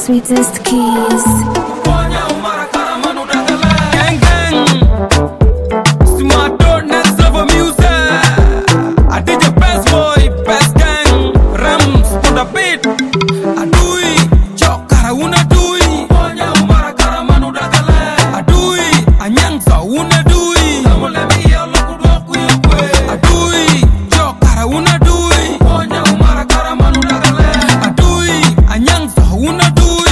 sweetest kiss. Gang gang, smart dot next level music. I did your best boy, best gang. Rams put a beat. I do it, chokara una do it. I do it, anyangsa una do it. I do it, chokara una do it. I do it, anyangsa una do it.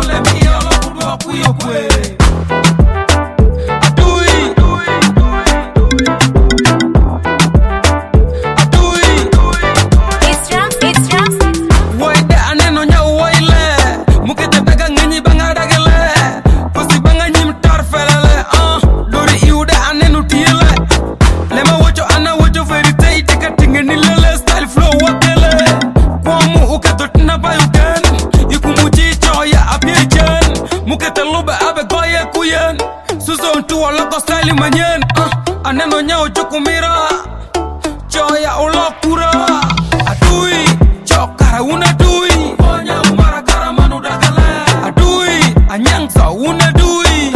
Susun tu ala ko style manyen aneno nyao chukumira choya olokura adui chokara una dui adui anyangsa una dui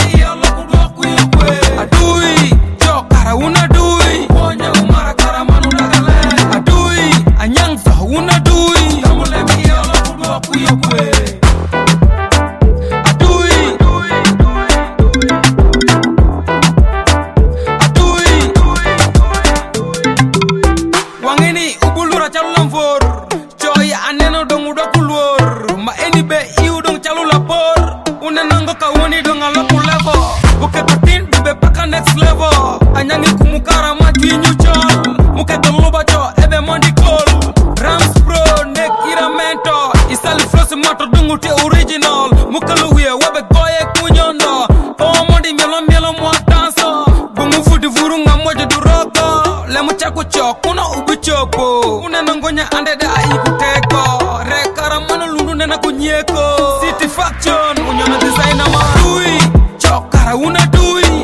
adui chokara una dui adui anyangsa una dui aneno dong udah keluar ma ini be iu dong calu lapor una nango kawani dong alaku level buke patin be paka next level anyangi kumukara ma twinyu chol muke toluba cho ebe mondi call Rams pro nek iramento isali floss moto dungu te original mukalu we webe goye kunyondo o mondi melo mo danso bungu fudi vurunga moja duroko le muchaku cho kuna ubichopo una nangonya ande da ikuteko na kunyeko city faction unyona designer ma dui chokara una dui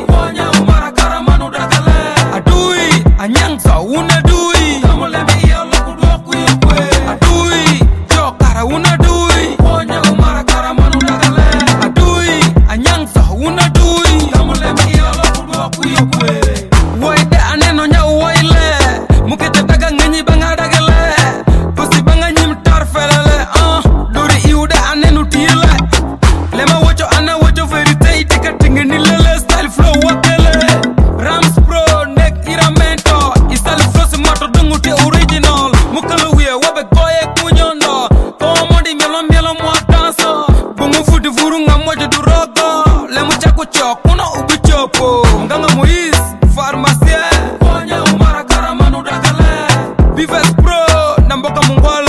adui anyangsa una dui adui chokara una dui adui anyangsa una dui woide aneno nya woile mukete daga nganyi banga dagale pusi banga nyim tarfelele Rams pro nek iramento isali floss moto dungu te original mukalu we wabe goye kunyondo o mondi melo mo danso bungu fudi vurunga moja durogo le muchaku cho kuna ubichopo nganga Moise pharmacie Bives pro namboka mungwala